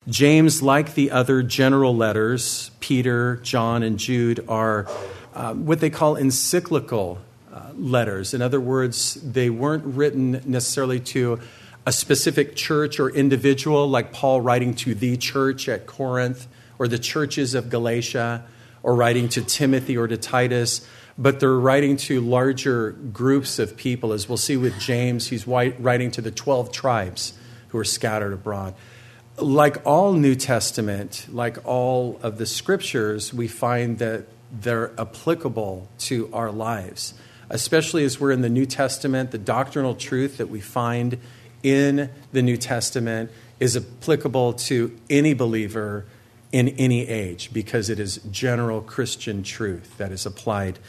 James, like the other general letters, Peter, John, and Jude, are what they call encyclical letters. In other words, they weren't written necessarily to a specific church or individual, like Paul writing to the church at Corinth or the churches of Galatia, or writing to Timothy or to Titus, but they're writing to larger groups of people. As we'll see with James, he's writing to the 12 tribes who are scattered abroad. Like all New Testament, like all of the scriptures, we find that they're applicable to our lives, especially as we're in the New Testament. The doctrinal truth that we find in the New Testament is applicable to any believer in any age, because it is general Christian truth that is applied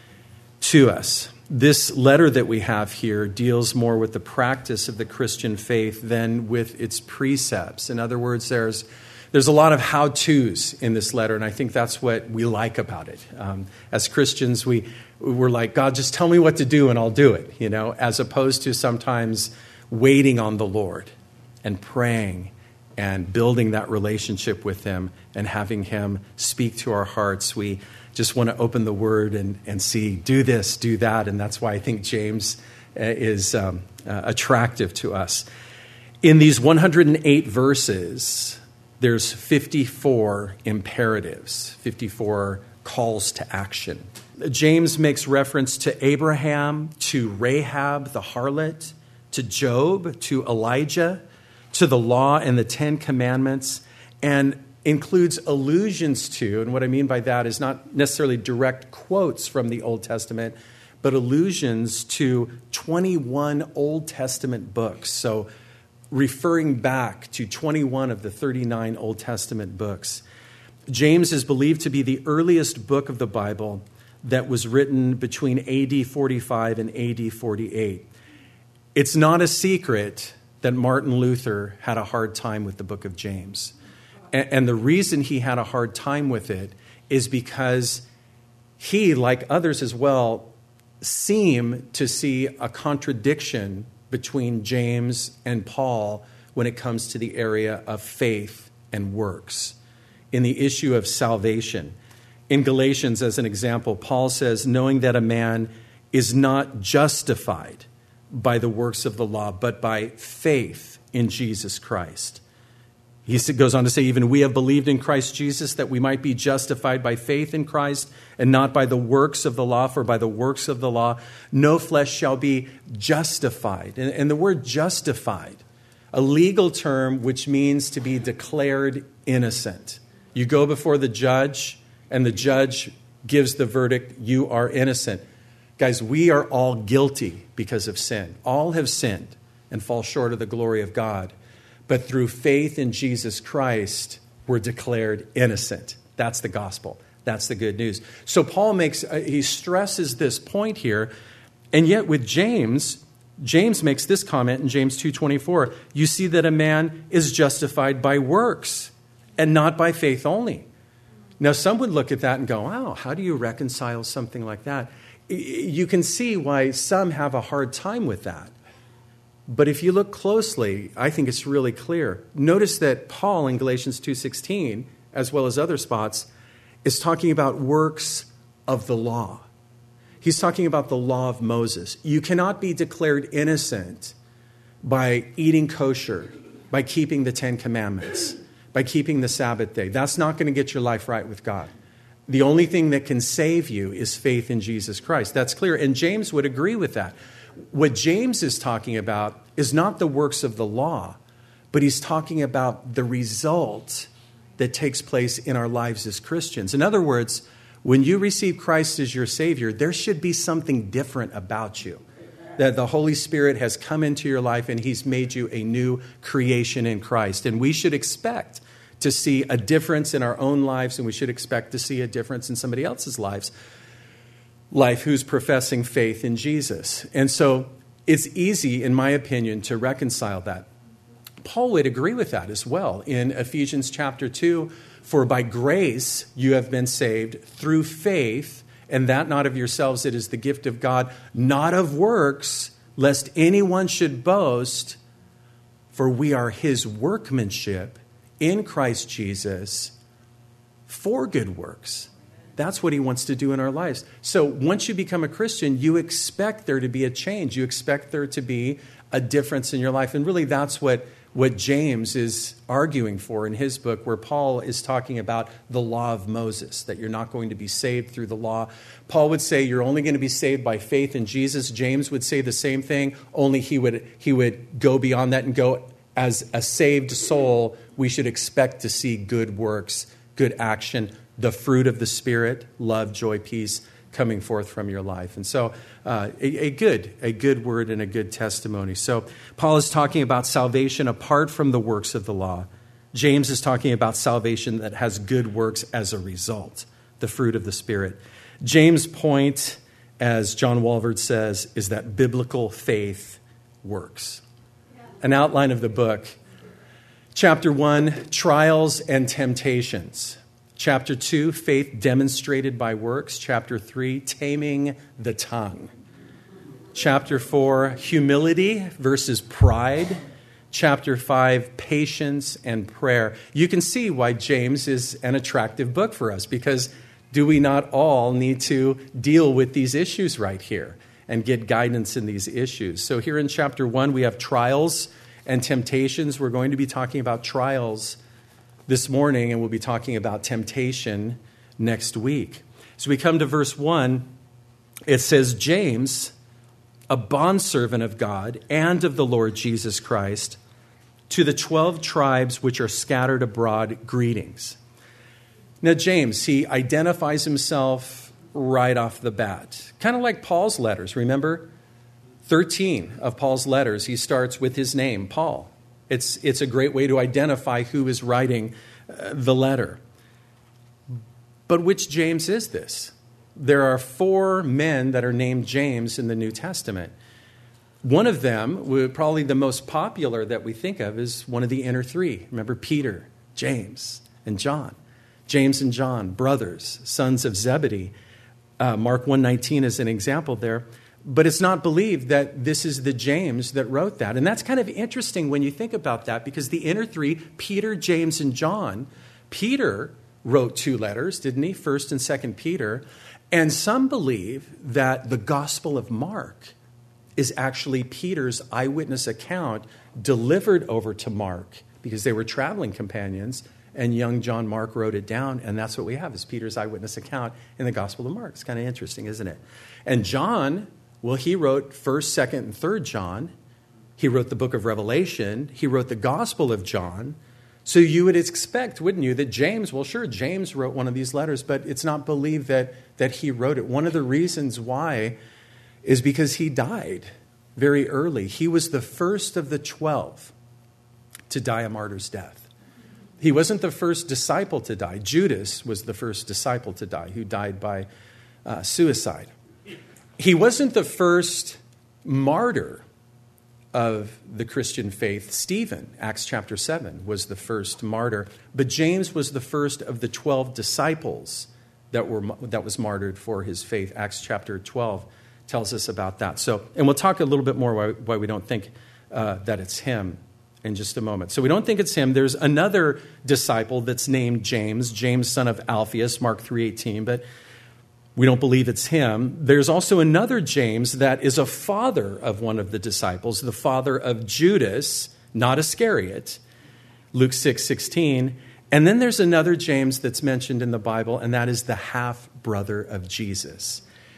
to us. This letter that we have here deals more with the practice of the Christian faith than with its precepts. In other words, there's a lot of how-tos in this letter, and I think that's what we like about it. As Christians, we're like, God, just tell me what to do and I'll do it, as opposed to sometimes waiting on the Lord and praying and building that relationship with him and having him speak to our hearts. We just want to open the word and see, do this, do that. And that's why I think James is attractive to us. In these 108 verses, there's 54 imperatives, 54 calls to action. James makes reference to Abraham, to Rahab the harlot, to Job, to Elijah, to the law and the 10 Commandments, and includes allusions to, and what I mean by that is not necessarily direct quotes from the Old Testament, but allusions to 21 Old Testament books. So referring back to 21 of the 39 Old Testament books. James is believed to be the earliest book of the Bible that was written between AD 45 and AD 48. It's not a secret that Martin Luther had a hard time with the book of James. And the reason he had a hard time with it is because he, like others as well, seem to see a contradiction between James and Paul when it comes to the area of faith and works, in the issue of salvation. In Galatians, as an example, Paul says, knowing that a man is not justified by the works of the law, but by faith in Jesus Christ. He goes on to say, even we have believed in Christ Jesus that we might be justified by faith in Christ and not by the works of the law, for by the works of the law, no flesh shall be justified. And the word justified, a legal term which means to be declared innocent. You go before the judge and the judge gives the verdict, you are innocent. Guys, we are all guilty because of sin. All have sinned and fall short of the glory of God. But through faith in Jesus Christ, we're declared innocent. That's the gospel. That's the good news. So Paul he stresses this point here. And yet with James makes this comment in James 2:24. You see that a man is justified by works and not by faith only. Now, some would look at that and go, wow, how do you reconcile something like that? You can see why some have a hard time with that. But if you look closely, I think it's really clear. Notice that Paul in Galatians 2:16, as well as other spots, is talking about works of the law. He's talking about the law of Moses. You cannot be declared innocent by eating kosher, by keeping the 10 Commandments, by keeping the Sabbath day. That's not going to get your life right with God. The only thing that can save you is faith in Jesus Christ. That's clear. And James would agree with that. What James is talking about is not the works of the law, but he's talking about the result that takes place in our lives as Christians. In other words, when you receive Christ as your Savior, there should be something different about you. That the Holy Spirit has come into your life and he's made you a new creation in Christ. And we should expect to see a difference in our own lives, and we should expect to see a difference in somebody else's life who's professing faith in Jesus. And so it's easy, in my opinion, to reconcile that. Paul would agree with that as well in Ephesians chapter 2. For by grace you have been saved through faith, and that not of yourselves, it is the gift of God, not of works, lest anyone should boast. For we are his workmanship, in Christ Jesus for good works. That's what he wants to do in our lives. So once you become a Christian, you expect there to be a change. You expect there to be a difference in your life. And really that's what James is arguing for in his book, where Paul is talking about the law of Moses, that you're not going to be saved through the law. Paul would say you're only going to be saved by faith in Jesus. James would say the same thing, only he would go beyond that and go, as a saved soul, we should expect to see good works, good action, the fruit of the Spirit, love, joy, peace, coming forth from your life. And so a good word and a good testimony. So Paul is talking about salvation apart from the works of the law. James is talking about salvation that has good works as a result, the fruit of the Spirit. James' point, as John Walvoord says, is that biblical faith works. An outline of the book. Chapter 1, trials and temptations. Chapter 2, faith demonstrated by works. Chapter 3, taming the tongue. Chapter 4, humility versus pride. Chapter 5, patience and prayer. You can see why James is an attractive book for us, because do we not all need to deal with these issues right here and get guidance in these issues? So here in chapter 1, we have trials and temptations. We're going to be talking about trials this morning, and we'll be talking about temptation next week. So we come to verse 1. It says, James, a bondservant of God and of the Lord Jesus Christ, to the 12 tribes which are scattered abroad, greetings. Now, James, he identifies himself right off the bat, kind of like Paul's letters. Remember, 13 of Paul's letters, he starts with his name, Paul. It's a great way to identify who is writing the letter. But which James is this? There are 4 men that are named James in the New Testament. One of them, probably the most popular that we think of, is one of the inner 3. Remember Peter, James, and John. James and John, brothers, sons of Zebedee. Mark 1:19 is an example there. But it's not believed that this is the James that wrote that. And that's kind of interesting when you think about that, because the inner 3, Peter, James, and John, Peter wrote 2 letters, didn't he? 1st and 2nd Peter. And some believe that the Gospel of Mark is actually Peter's eyewitness account delivered over to Mark, because they were traveling companions, and young John Mark wrote it down, and that's what we have, is Peter's eyewitness account in the Gospel of Mark. It's kind of interesting, isn't it? And John, well, he wrote 1st, 2nd, and 3rd John. He wrote the book of Revelation. He wrote the Gospel of John. So you would expect, wouldn't you, that James, well, sure, James wrote one of these letters, but it's not believed that he wrote it. One of the reasons why is because he died very early. He was the first of the 12 to die a martyr's death. He wasn't the first disciple to die. Judas was the first disciple to die, who died by suicide. He wasn't the first martyr of the Christian faith. Stephen, Acts chapter 7, was the first martyr. But James was the first of the 12 disciples that was martyred for his faith. Acts chapter 12 tells us about that. So, and we'll talk a little bit more why we don't think that it's him in just a moment. So we don't think it's him. There's another disciple that's named James, son of Alphaeus, Mark 3:18, but we don't believe it's him. There's also another James that is a father of one of the disciples, the father of Judas, not Iscariot, Luke 6:16. And then there's another James that's mentioned in the Bible, and that is the half-brother of Jesus.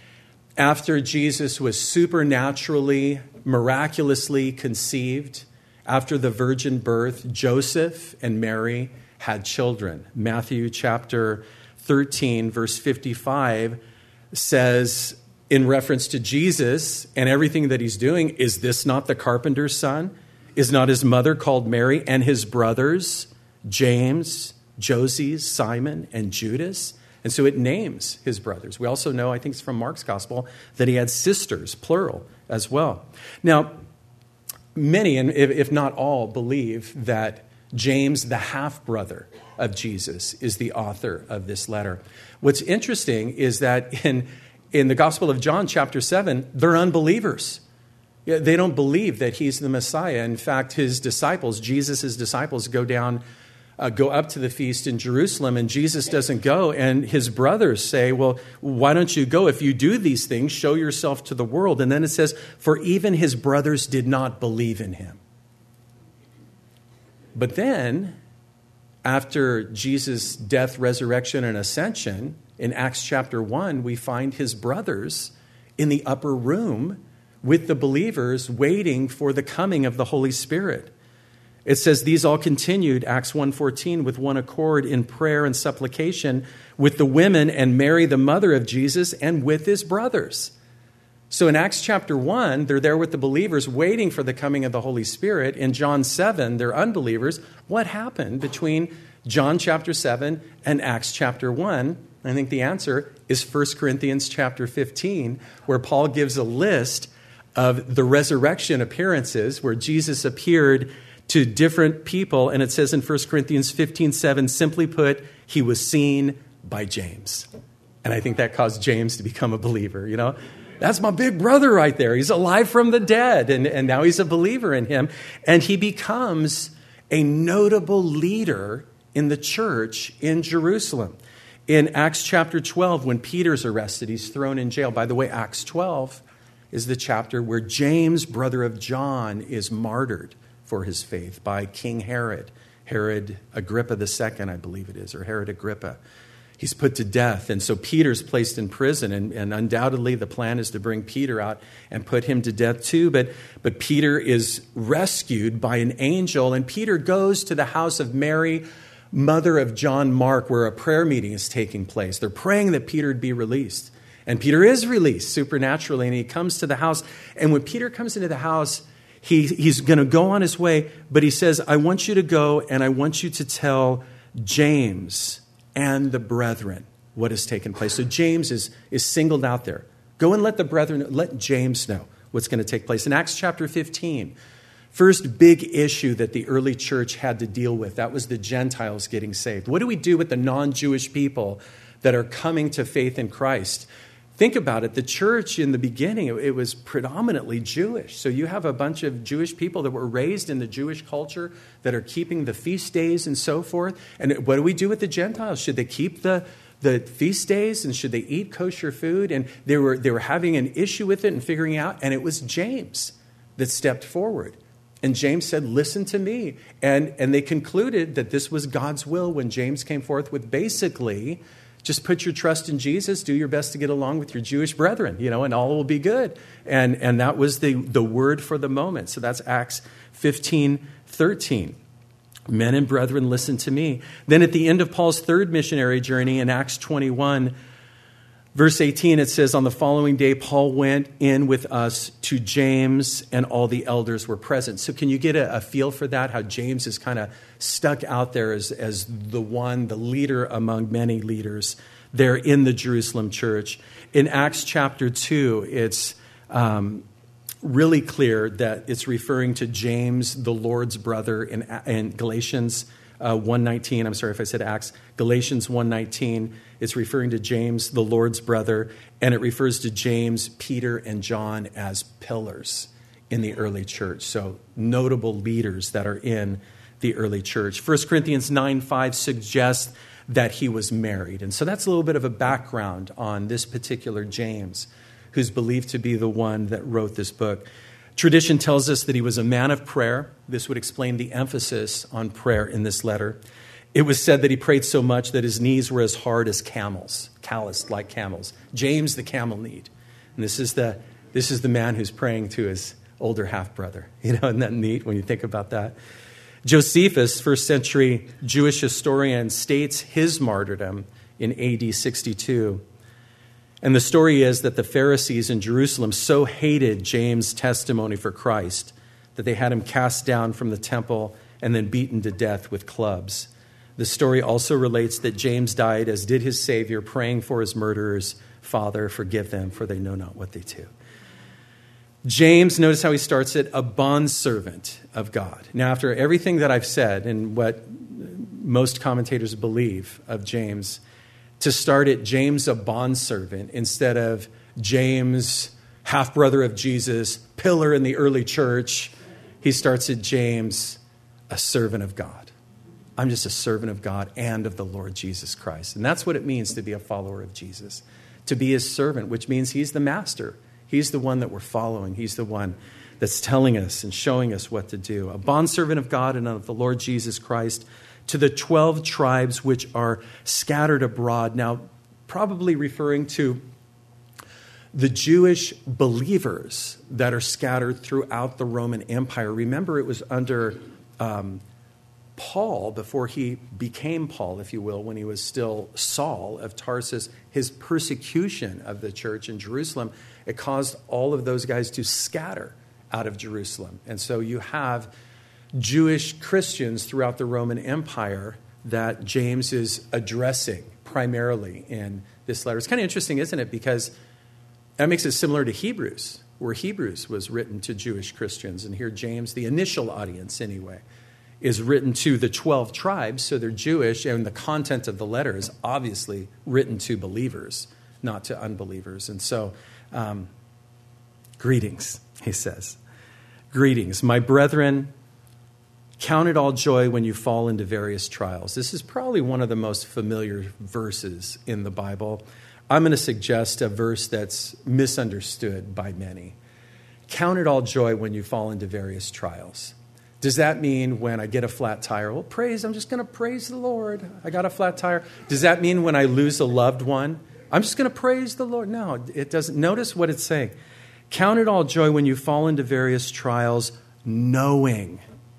After Jesus was supernaturally, miraculously conceived, after the virgin birth, Joseph and Mary had children. Matthew chapter 13, verse 55 says, in reference to Jesus and everything that he's doing, is this not the carpenter's son? Is not his mother called Mary, and his brothers, James, Joses, Simon, and Judas? And so it names his brothers. We also know, I think it's from Mark's gospel, that he had sisters, plural, as well. Now, many, and if not all, believe that James, the half-brother of Jesus, is the author of this letter. What's interesting is that in the Gospel of John, chapter 7, they're unbelievers. They don't believe that he's the Messiah. In fact, his disciples, Jesus' disciples, go down go up to the feast in Jerusalem, and Jesus doesn't go. And his brothers say, well, why don't you go? If you do these things, show yourself to the world. And then it says, for even his brothers did not believe in him. But then, after Jesus' death, resurrection, and ascension, in Acts chapter 1, we find his brothers in the upper room with the believers waiting for the coming of the Holy Spirit. It says these all continued, Acts 1:14, with one accord in prayer and supplication with the women and Mary, the mother of Jesus, and with his brothers. So in Acts chapter 1, they're there with the believers waiting for the coming of the Holy Spirit. In John 7, they're unbelievers. What happened between John chapter 7 and Acts chapter 1? I think the answer is 1 Corinthians chapter 15, where Paul gives a list of the resurrection appearances where Jesus appeared to different people. And it says in 1 Corinthians 15:7, simply put, he was seen by James. And I think that caused James to become a believer, you know. That's my big brother right there. He's alive from the dead, and now he's a believer in him. And he becomes a notable leader in the church in Jerusalem. In Acts chapter 12, when Peter's arrested, he's thrown in jail. By the way, Acts 12 is the chapter where James, brother of John, is martyred for his faith by King Herod. Herod Agrippa II, I believe it is, or Herod Agrippa. He's put to death. And so Peter's placed in prison. And undoubtedly the plan is to bring Peter out and put him to death too. But Peter is rescued by an angel. And Peter goes to the house of Mary, mother of John Mark, where a prayer meeting is taking place. They're praying that Peter would be released. And Peter is released supernaturally. And he comes to the house. And when Peter comes into the house, he's going to go on his way. But he says, I want you to go and I want you to tell James and the brethren what has taken place. So James is singled out there. Go and let the brethren, let James know what's going to take place. In Acts chapter 15, first big issue that the early church had to deal with, that was the Gentiles getting saved. What do we do with the non-Jewish people that are coming to faith in Christ? Think about it. The church in the beginning, it was predominantly Jewish. So you have a bunch of Jewish people that were raised in the Jewish culture that are keeping the feast days and so forth. And what do we do with the Gentiles? Should they keep the feast days and should they eat kosher food? And they were having an issue with it and figuring out. And it was James that stepped forward. And James said, listen to me. And they concluded that this was God's will when James came forth with basically, just put your trust in Jesus, do your best to get along with your Jewish brethren, and all will be good. And that was the word for the moment. So that's Acts 15:13. Men and brethren, listen to me. Then at the end of Paul's third missionary journey in Acts 21, verse 18, it says, on the following day, Paul went in with us to James, and all the elders were present. So can you get a feel for that, how James is kind of stuck out there as the leader among many leaders there in the Jerusalem church? In Acts chapter 2, it's really clear that it's referring to James, the Lord's brother, in Galatians 1:19. I'm sorry if I said Acts. Galatians 1:19. It's referring to James, the Lord's brother, and it refers to James, Peter, and John as pillars in the early church. So notable leaders that are in the early church. 1 Corinthians 9:5 suggests that he was married. And so that's a little bit of a background on this particular James, who's believed to be the one that wrote this book. Tradition tells us that he was a man of prayer. This would explain the emphasis on prayer in this letter. It was said that he prayed so much that his knees were as hard as camels, calloused like camels. James the camel-kneed. And this is the man who's praying to his older half-brother. Isn't that neat when you think about that? Josephus, first century Jewish historian, states his martyrdom in AD 62. And the story is that the Pharisees in Jerusalem so hated James' testimony for Christ that they had him cast down from the temple and then beaten to death with clubs. The story also relates that James died, as did his Savior, praying for his murderers, Father, forgive them, for they know not what they do. James, notice how he starts it, a bondservant of God. Now, after everything that I've said and what most commentators believe of James, to start it, James, a bondservant, instead of James, half-brother of Jesus, pillar in the early church, he starts it, James, a servant of God. I'm just a servant of God and of the Lord Jesus Christ. And that's what it means to be a follower of Jesus, to be his servant, which means he's the master. He's the one that we're following. He's the one that's telling us and showing us what to do. A bondservant of God and of the Lord Jesus Christ to the 12 tribes which are scattered abroad. Now, probably referring to the Jewish believers that are scattered throughout the Roman Empire. Remember, it was under Paul, before he became Paul, if you will, when he was still Saul of Tarsus, his persecution of the church in Jerusalem, it caused all of those guys to scatter out of Jerusalem. And so you have Jewish Christians throughout the Roman Empire that James is addressing primarily in this letter. It's kind of interesting, isn't it? Because that makes it similar to Hebrews, where Hebrews was written to Jewish Christians. And here James, the initial audience anyway, is written to the 12 tribes, so they're Jewish, and the content of the letter is obviously written to believers, not to unbelievers. And so, greetings, he says. Greetings, my brethren, count it all joy when you fall into various trials. This is probably one of the most familiar verses in the Bible. I'm going to suggest a verse that's misunderstood by many. Count it all joy when you fall into various trials. Does that mean when I get a flat tire? Well, I'm just going to praise the Lord. I got a flat tire. Does that mean when I lose a loved one? I'm just going to praise the Lord. No, it doesn't. Notice what it's saying. Count it all joy when you fall into various trials, knowing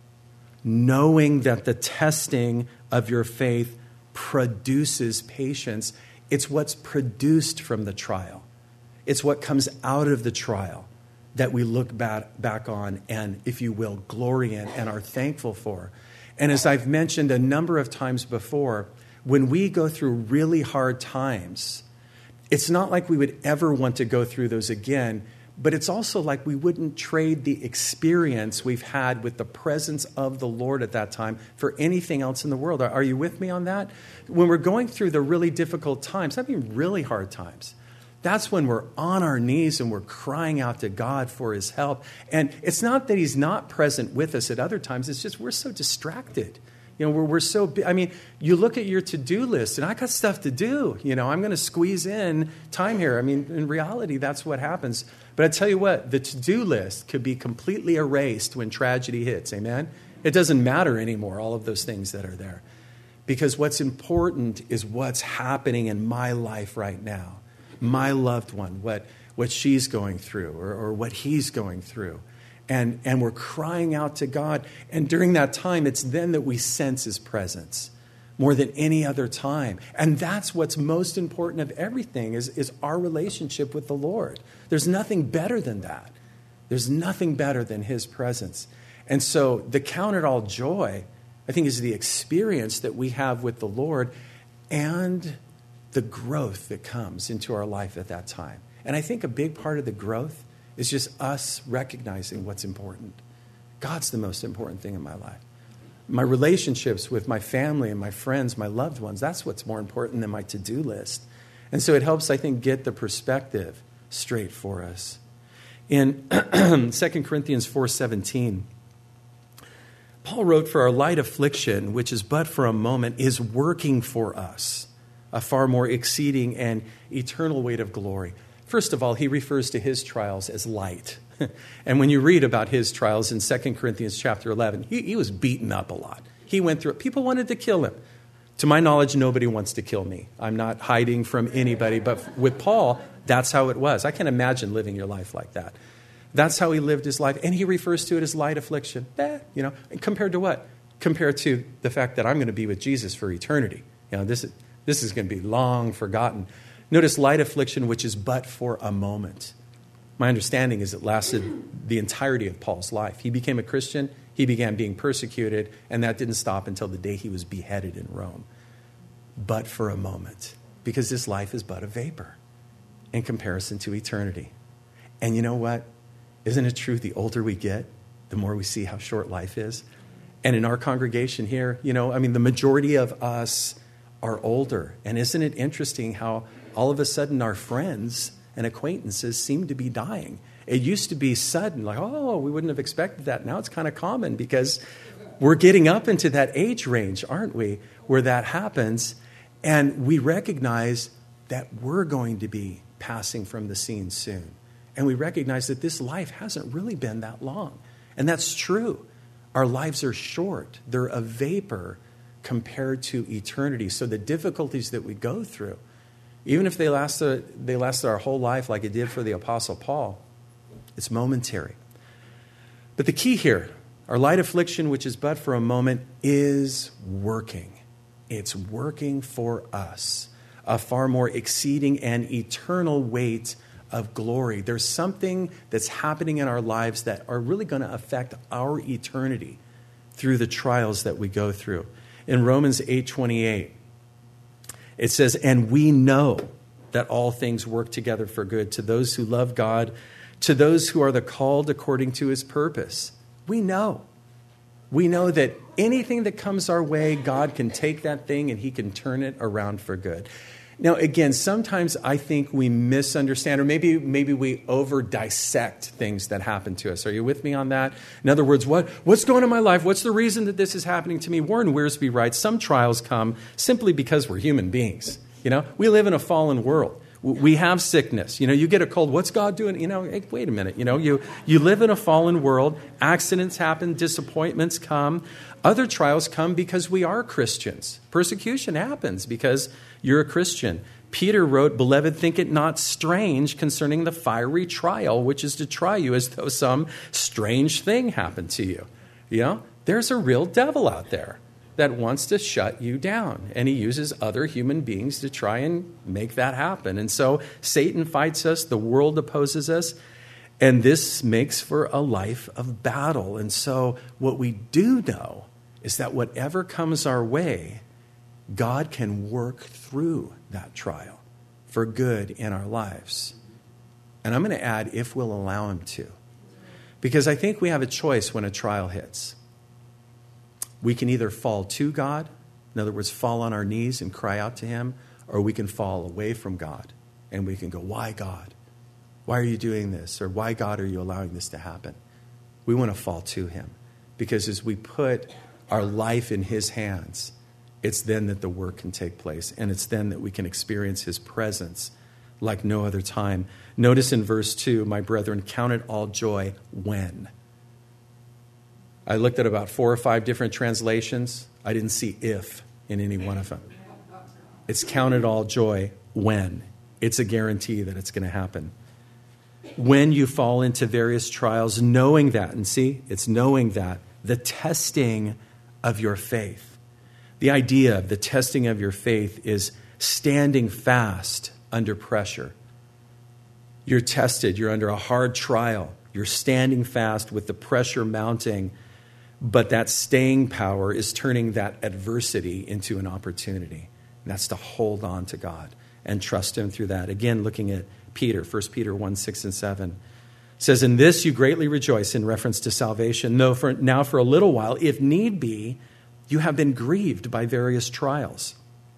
that the testing of your faith produces patience. It's what's produced from the trial. It's what comes out of the trial that we look back on and, if you will, glory in and are thankful for. And as I've mentioned a number of times before, when we go through really hard times, it's not like we would ever want to go through those again, but it's also like we wouldn't trade the experience we've had with the presence of the Lord at that time for anything else in the world. Are you with me on that? When we're going through the really difficult times, I mean really hard times, that's when we're on our knees and we're crying out to God for his help. And it's not that he's not present with us at other times. It's just we're so distracted. We're so – I mean, you look at your to-do list, and I got stuff to do. I'm going to squeeze in time here. I mean, in reality, that's what happens. But I tell you what, the to-do list could be completely erased when tragedy hits. Amen? It doesn't matter anymore, all of those things that are there. Because what's important is what's happening in my life right now. My loved one, what she's going through or what he's going through. And we're crying out to God. And during that time, it's then that we sense his presence more than any other time. And that's what's most important of everything is our relationship with the Lord. There's nothing better than that. There's nothing better than his presence. And so the count it all joy, I think, is the experience that we have with the Lord and the growth that comes into our life at that time. And I think a big part of the growth is just us recognizing what's important. God's the most important thing in my life. My relationships with my family and my friends, my loved ones, that's what's more important than my to-do list. And so it helps, I think, get the perspective straight for us. In 2 Corinthians 4:17, Paul wrote, "For our light affliction, which is but for a moment, is working for us a far more exceeding and eternal weight of glory." First of all, he refers to his trials as light. And when you read about his trials in 2 Corinthians chapter 11, he was beaten up a lot. He went through it. People wanted to kill him. To my knowledge, nobody wants to kill me. I'm not hiding from anybody. But with Paul, that's how it was. I can't imagine living your life like that. That's how he lived his life. And he refers to it as light affliction. Compared to what? Compared to the fact that I'm going to be with Jesus for eternity. This is going to be long forgotten. Notice light affliction, which is but for a moment. My understanding is it lasted the entirety of Paul's life. He became a Christian. He began being persecuted, and that didn't stop until the day he was beheaded in Rome. But for a moment, because this life is but a vapor in comparison to eternity. And you know what? Isn't it true? The older we get, the more we see how short life is. And in our congregation here, the majority of us are older. And isn't it interesting how all of a sudden our friends and acquaintances seem to be dying? It used to be sudden, like, we wouldn't have expected that. Now it's kind of common because We're getting up into that age range, aren't we, where that happens, and we recognize that we're going to be passing from the scene soon. And we recognize that this life hasn't really been that long. And that's true. Our lives are short. They're a vapor compared to eternity. So the difficulties that we go through, even if they last our whole life like it did for the Apostle Paul, it's momentary. But the key here, our light affliction, which is but for a moment, is working. It's working for us, a far more exceeding and eternal weight of glory. There's something that's happening in our lives that are really going to affect our eternity through the trials that we go through. In Romans 8:28, it says, "And we know that all things work together for good to those who love God, to those who are the called according to his purpose." We know. We know that anything that comes our way, God can take that thing and he can turn it around for good. Now, again, sometimes I think we misunderstand, or maybe we over-dissect things that happen to us. Are you with me on that? In other words, what's going on in my life? What's the reason that this is happening to me? Warren Wiersbe writes, some trials come simply because we're human beings. We live in a fallen world. We have sickness. You get a cold. What's God doing? Hey, wait a minute. You live in a fallen world. Accidents happen. Disappointments come. Other trials come because we are Christians. Persecution happens because you're a Christian. Peter wrote, "Beloved, think it not strange concerning the fiery trial, which is to try you as though some strange thing happened to you." There's a real devil out there that wants to shut you down. And he uses other human beings to try and make that happen. And so Satan fights us, the world opposes us, and this makes for a life of battle. And so what we do know is that whatever comes our way, God can work through that trial for good in our lives. And I'm going to add, if we'll allow him to. Because I think we have a choice when a trial hits. We can either fall to God, in other words, fall on our knees and cry out to him, or we can fall away from God and we can go, "Why, God? Why are you doing this?" Or, "Why, God, are you allowing this to happen?" We want to fall to him, because as we put our life in his hands, it's then that the work can take place, and it's then that we can experience his presence like no other time. Notice in verse 2, "My brethren, count it all joy when." I looked at about 4 or 5 different translations. I didn't see "if" in any one of them. It's count it all joy when. It's a guarantee that it's going to happen. When you fall into various trials, knowing that, and see, it's knowing that, the testing of your faith. The idea of the testing of your faith is standing fast under pressure. You're tested. You're under a hard trial. You're standing fast with the pressure mounting. But that staying power is turning that adversity into an opportunity. And that's to hold on to God and trust him through that. Again, looking at Peter, 1 Peter 1:6 and 7. It says, "In this you greatly rejoice," in reference to salvation. "Though now for a little while, if need be, you have been grieved by various trials.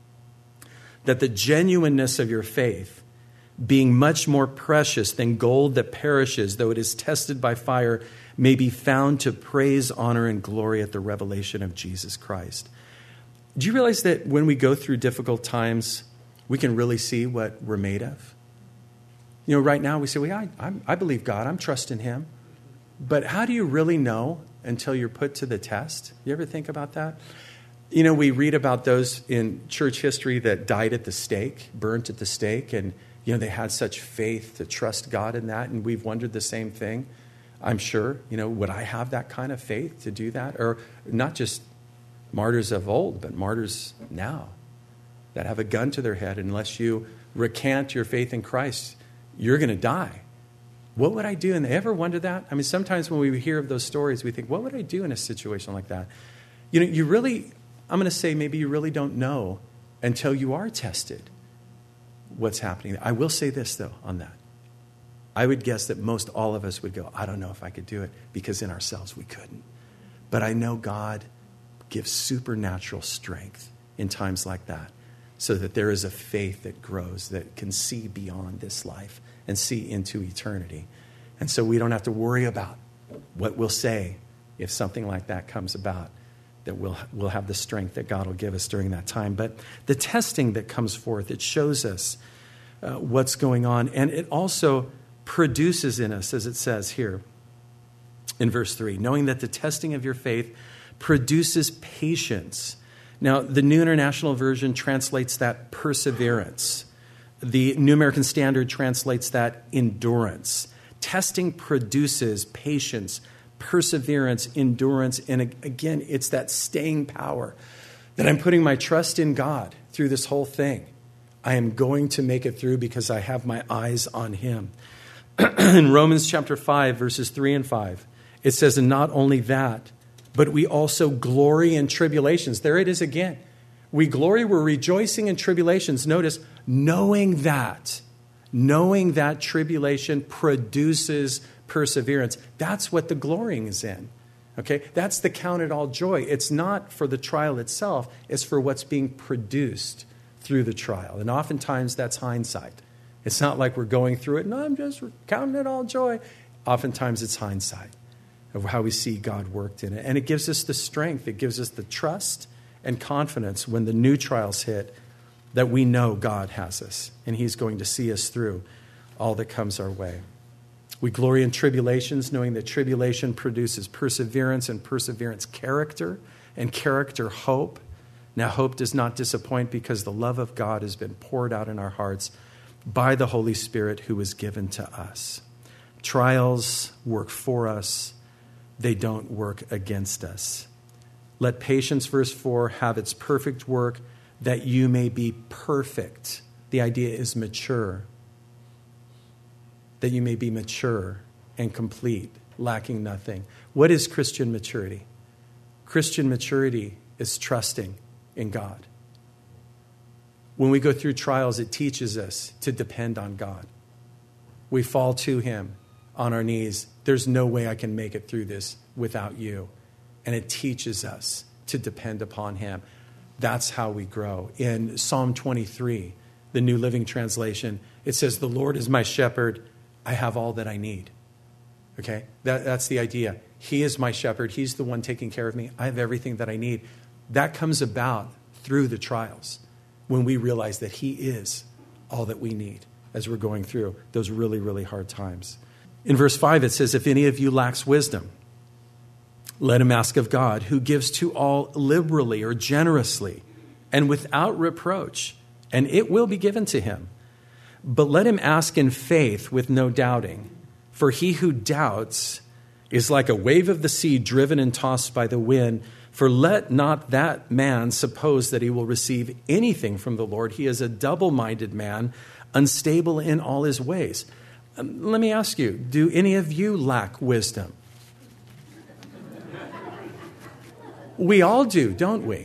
That the genuineness of your faith, being much more precious than gold that perishes, though it is tested by fire, may be found to praise, honor, and glory at the revelation of Jesus Christ." Do you realize that when we go through difficult times, we can really see what we're made of? Right now we say, "Well, I believe God. I'm trusting him." But how do you really know until you're put to the test? You ever think about that? We read about those in church history that died at the stake, burnt at the stake, and they had such faith to trust God in that, and we've wondered the same thing. I'm sure, would I have that kind of faith to do that? Or not just martyrs of old, but martyrs now that have a gun to their head. Unless you recant your faith in Christ, you're going to die. What would I do? And ever wonder that? I mean, sometimes when we hear of those stories, we think, what would I do in a situation like that? You really, I'm going to say maybe you really don't know until you are tested what's happening. I will say this, though, on that. I would guess that most all of us would go, "I don't know if I could do it," because in ourselves we couldn't. But I know God gives supernatural strength in times like that, so that there is a faith that grows, that can see beyond this life and see into eternity. And so we don't have to worry about what we'll say if something like that comes about, that we'll have the strength that God will give us during that time. But the testing that comes forth, it shows us what's going on. And it also produces in us, as it says here in verse 3, knowing that the testing of your faith produces patience. Now, the New International Version translates that perseverance. The New American Standard translates that endurance. Testing produces patience, perseverance, endurance, and again, it's that staying power that I'm putting my trust in God through this whole thing. I am going to make it through because I have my eyes on him. In Romans chapter 5, verses 3 and 5, it says, and not only that, but we also glory in tribulations. There it is again. We glory, we're rejoicing in tribulations. Notice, knowing that tribulation produces perseverance. That's what the glorying is in. Okay? That's the count it all joy. It's not for the trial itself, it's for what's being produced through the trial. And oftentimes that's hindsight. It's not like we're going through it and I'm just counting it all joy. Oftentimes it's hindsight of how we see God worked in it. And it gives us the strength, it gives us the trust and confidence when the new trials hit that we know God has us and he's going to see us through all that comes our way. We glory in tribulations, knowing that tribulation produces perseverance, and perseverance character, and character hope. Now hope does not disappoint because the love of God has been poured out in our hearts by the Holy Spirit who is given to us. Trials work for us. They don't work against us. Let patience, verse 4, have its perfect work, that you may be perfect. The idea is mature. That you may be mature and complete, lacking nothing. What is Christian maturity? Christian maturity is trusting in God. When we go through trials, it teaches us to depend on God. We fall to him on our knees. There's no way I can make it through this without you. And it teaches us to depend upon him. That's how we grow. In Psalm 23, the New Living Translation, it says, the Lord is my shepherd. I have all that I need. Okay? That's the idea. He is my shepherd. He's the one taking care of me. I have everything that I need. That comes about through the trials when we realize that he is all that we need as we're going through those really, really hard times. In verse 5, it says, if any of you lacks wisdom, let him ask of God, who gives to all liberally or generously and without reproach, and it will be given to him. But let him ask in faith with no doubting. For he who doubts is like a wave of the sea driven and tossed by the wind. For let not that man suppose that he will receive anything from the Lord. He is a double-minded man, unstable in all his ways. Let me ask you, do any of you lack wisdom? We all do, don't we?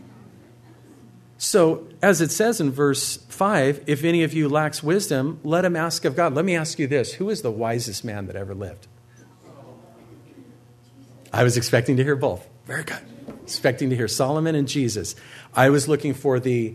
So, as it says in verse 5, if any of you lacks wisdom, let him ask of God. Let me ask you this. Who is the wisest man that ever lived? I was expecting to hear both. Very good. Expecting to hear Solomon and Jesus. I was looking for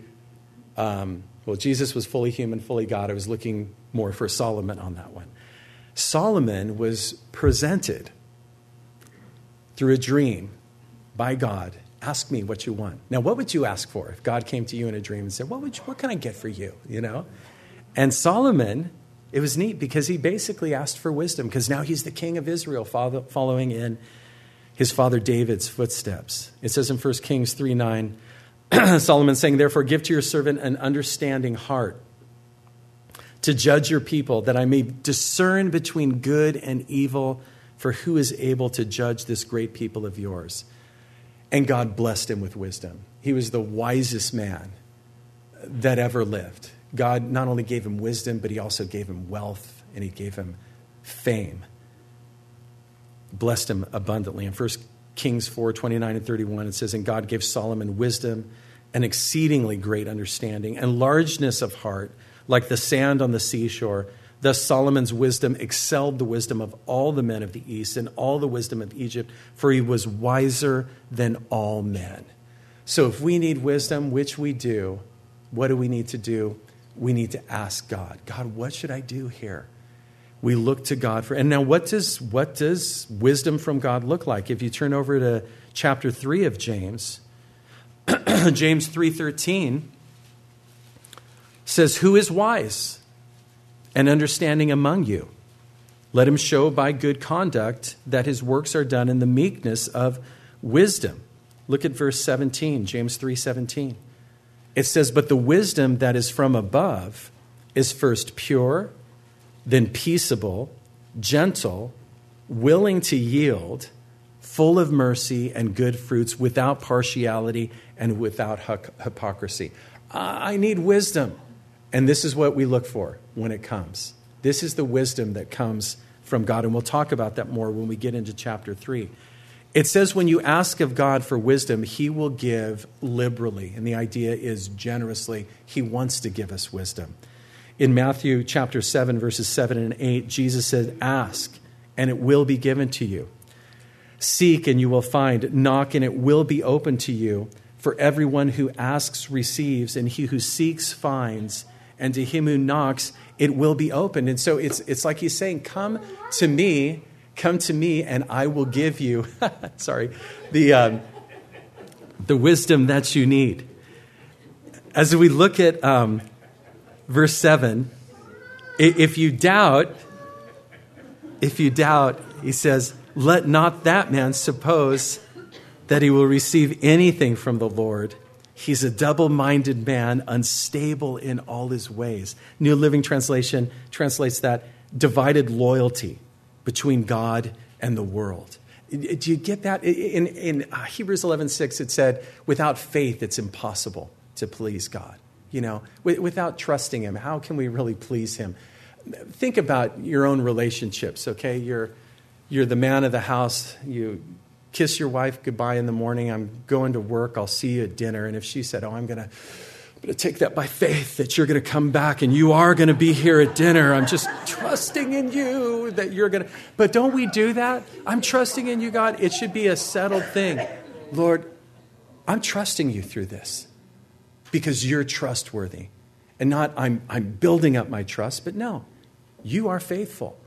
Jesus was fully human, fully God. I was looking more for Solomon on that one. Solomon was presented through a dream by God. Ask me what you want. Now, what would you ask for if God came to you in a dream and said, what can I get for you? You know? And Solomon, it was neat because he basically asked for wisdom because now he's the king of Israel following in his father David's footsteps. It says in 1 Kings 3:9, Solomon saying, therefore give to your servant an understanding heart to judge your people, that I may discern between good and evil, for who is able to judge this great people of yours? And God blessed him with wisdom. He was the wisest man that ever lived. God not only gave him wisdom, but he also gave him wealth and he gave him fame. Blessed him abundantly. In 1 Kings 4:29 and 31, it says, and God gave Solomon wisdom and exceedingly great understanding and largeness of heart, like the sand on the seashore. Thus Solomon's wisdom excelled the wisdom of all the men of the East and all the wisdom of Egypt, for he was wiser than all men. So if we need wisdom, which we do, what do we need to do? We need to ask God, God, what should I do here? We look to God for. And now what does wisdom from God look like? If you turn over to chapter 3 of James, James 3:13 says, "Who is wise and understanding among you? Let him show by good conduct that his works are done in the meekness of wisdom." Look at verse 17, James 3:17. It says, "But the wisdom that is from above is first pure, then peaceable, gentle, willing to yield, full of mercy and good fruits, without partiality and without hypocrisy." I need wisdom. And this is what we look for when it comes. This is the wisdom that comes from God. And we'll talk about that more when we get into chapter 3. It says when you ask of God for wisdom, he will give liberally. And the idea is generously. He wants to give us wisdom. In Matthew chapter 7, verses 7 and 8, Jesus said, "Ask, and it will be given to you. Seek, and you will find. Knock, and it will be open to you. For everyone who asks receives, and he who seeks finds, and to him who knocks it will be opened." And so it's like he's saying, come to me, and I will give you, the wisdom that you need. As we look at verse 7, if you doubt, he says, "Let not that man suppose that he will receive anything from the Lord. He's a double-minded man, unstable in all his ways." New Living Translation translates that divided loyalty between God and the world. Do you get that? In Hebrews 11:6, it said, without faith, it's impossible to please God. You know, without trusting him, how can we really please him? Think about your own relationships, okay? You're the man of the house. You kiss your wife goodbye in the morning. "I'm going to work. I'll see you at dinner." And if she said, "Oh, I'm going to take that by faith that you're going to come back and you are going to be here at dinner. I'm just trusting in you that you're going to." But don't we do that? I'm trusting in you, God. It should be a settled thing. Lord, I'm trusting you through this because you're trustworthy. And not I'm building up my trust, but no, you are faithful.